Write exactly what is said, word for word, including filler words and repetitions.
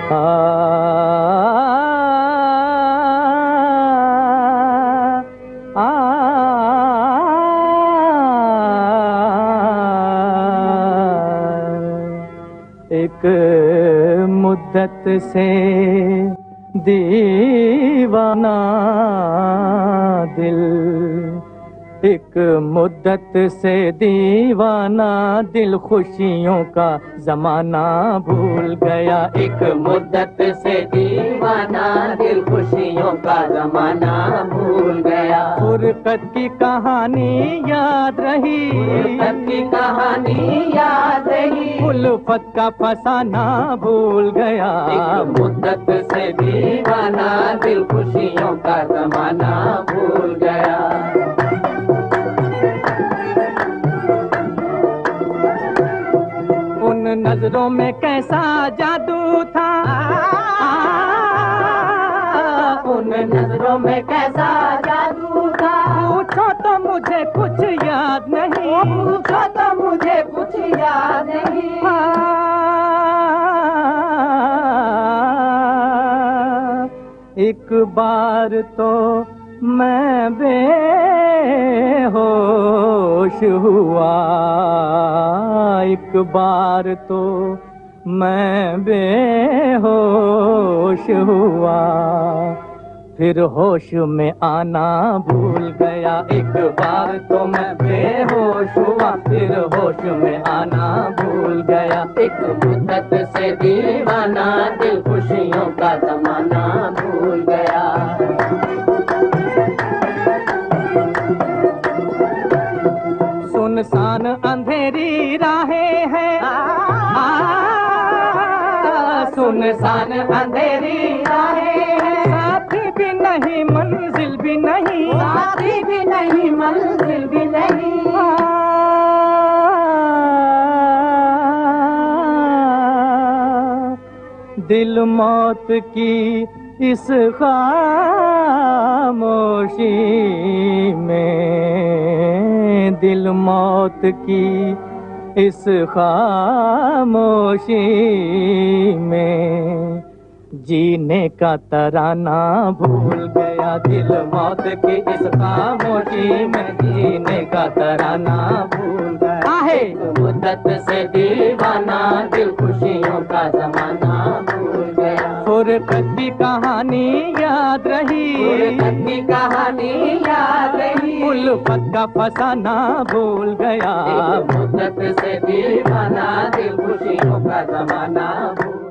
आ, आ, एक मुद्दत से दीवाना दिल, एक मुद्दत से दीवाना दिल खुशियों का जमाना भूल गया। एक मुद्दत से दीवाना दिल खुशियों का जमाना भूल गया। फुरकत की कहानी याद रही, फुरकत की कहानी याद रही, उल्फत का फसाना भूल गया। एक मुद्दत से दीवाना दिल खुशियों का जमाना भूल गया। उन नजरों में कैसा जादू था, उन नजरों में कैसा जादू था। पूछो तो मुझे कुछ याद नहीं, पूछो तो मुझे कुछ याद नहीं। एक बार तो मैं बेहोश हुआ, एक बार तो मैं बेहोश हुआ, फिर होश में आना भूल गया। एक बार तो मैं बेहोश हुआ, फिर होश में आना भूल गया। एक मुद्दत से दीवाना दिल खुशियों का जमाना भूल गया। सुनसान अंधेरी राहें हैं, सुनसान अंधेरी राहें हैं, साथी भी नहीं मंजिल भी नहीं, साथी भी नहीं मंजिल भी नहीं। दिल मौत की इस खामोशी में, दिल मौत की इस खामोशी में जीने का तराना भूल गया। दिल मौत की इस खामोशी में जीने का तराना भूल गया। आहे मुद्दत से दीवाना दिल खुशियों का जमाना भूल गया। फुरकत की कहानी याद रही, फुरकत की कहानी याद रही, उल्फत का फसाना भूल गया। मुद्दत से दीवाना दिल खुशियों का जमाना भूल